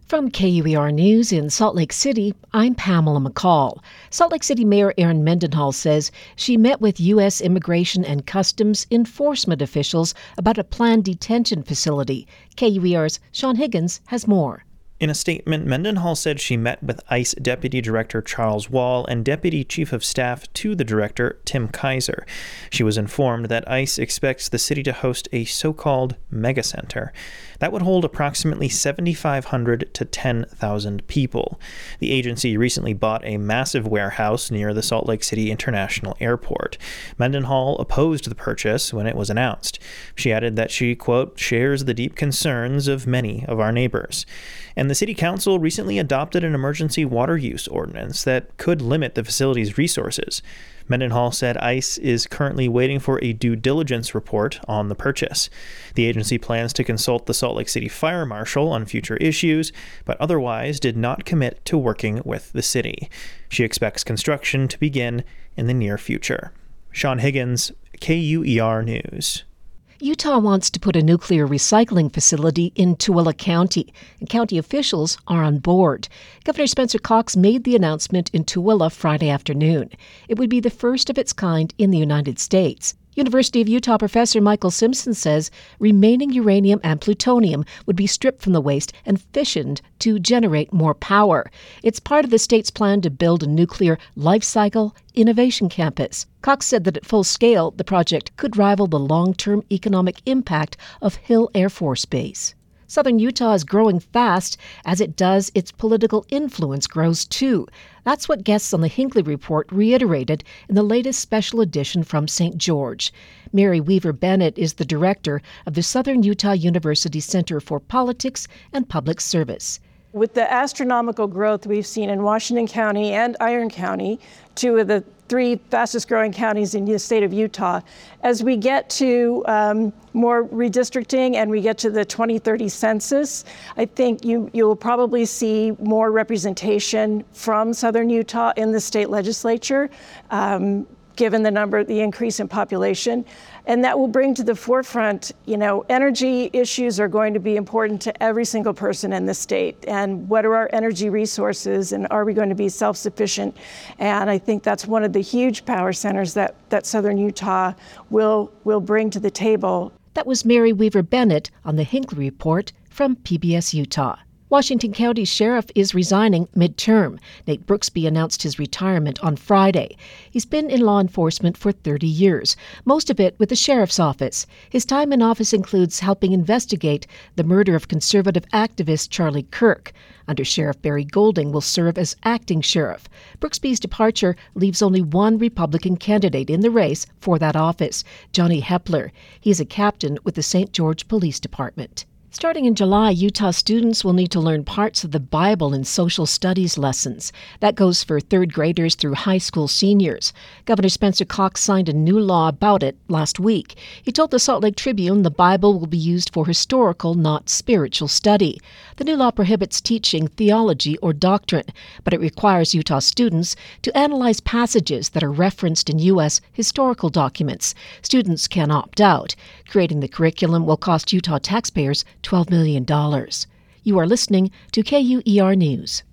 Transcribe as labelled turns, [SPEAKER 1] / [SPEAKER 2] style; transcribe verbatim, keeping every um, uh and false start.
[SPEAKER 1] From K U E R News in Salt Lake City, I'm Pamela McCall. Salt Lake City Mayor Erin Mendenhall says she met with U S Immigration and Customs enforcement officials about a planned detention facility. K U E R's Sean Higgins has more.
[SPEAKER 2] In a statement, Mendenhall said she met with ICE Deputy Director Charles Wall and Deputy Chief of Staff to the Director, Tim Kaiser. She was informed that ICE expects the city to host a so-called megacenter that would hold approximately seventy-five hundred to ten thousand people. The agency recently bought a massive warehouse near the Salt Lake City International Airport. Mendenhall opposed the purchase when it was announced. She added that she, quote, shares the deep concerns of many of our neighbors. And the City Council recently adopted an emergency water use ordinance that could limit the facility's resources. Mendenhall said ICE is currently waiting for a due diligence report on the purchase. The agency plans to consult the Salt Lake City Fire Marshal on future issues, but otherwise did not commit to working with the city. She expects construction to begin in the near future. Sean Higgins, K U E R News.
[SPEAKER 1] Utah wants to put a nuclear recycling facility in Tooele County, and county officials are on board. Governor Spencer Cox made the announcement in Tooele Friday afternoon. It would be the first of its kind in the United States. University of Utah professor Michael Simpson says remaining uranium and plutonium would be stripped from the waste and fissioned to generate more power. It's part of the state's plan to build a nuclear life cycle innovation campus. Cox said that at full scale, the project could rival the long-term economic impact of Hill Air Force Base. Southern Utah is growing fast. As it does, its political influence grows too. That's what guests on the Hinckley Report reiterated in the latest special edition from Saint George. Mary Weaver Bennett is the director of the Southern Utah University Center for Politics and Public Service.
[SPEAKER 3] With the astronomical growth we've seen in Washington County and Iron County, two of the three fastest growing counties in the state of Utah, as we get to um, more redistricting and we get to the twenty thirty census, I think you, you will probably see more representation from Southern Utah in the state legislature, um, given the number, the increase in population. And that will bring to the forefront, you know, energy issues are going to be important to every single person in the state. And what are our energy resources, and are we going to be self-sufficient? And I think that's one of the huge power centers that, that Southern Utah will, will bring to the table.
[SPEAKER 1] That was Mary Weaver Bennett on the Hinckley Report from P B S Utah. Washington County Sheriff is resigning midterm. Nate Brooksby announced his retirement on Friday. He's been in law enforcement for thirty years, most of it with the Sheriff's Office. His time in office includes helping investigate the murder of conservative activist Charlie Kirk. Under Sheriff Barry Golding will serve as acting sheriff. Brooksby's departure leaves only one Republican candidate in the race for that office, Johnny Hepler. He's a captain with the Saint George Police Department. Starting in July, Utah students will need to learn parts of the Bible in social studies lessons. That goes for third graders through high school seniors. Governor Spencer Cox signed a new law about it last week. He told the Salt Lake Tribune the Bible will be used for historical, not spiritual study. The new law prohibits teaching theology or doctrine, but it requires Utah students to analyze passages that are referenced in U S historical documents. Students can opt out. Creating the curriculum will cost Utah taxpayers twelve million dollars. You are listening to K U E R News.